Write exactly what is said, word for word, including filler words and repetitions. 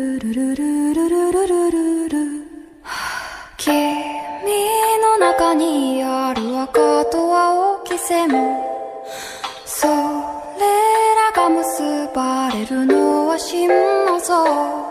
ルルルルルルルルル。君の中にある赤と青き線、それらが結ばれるのは心の像。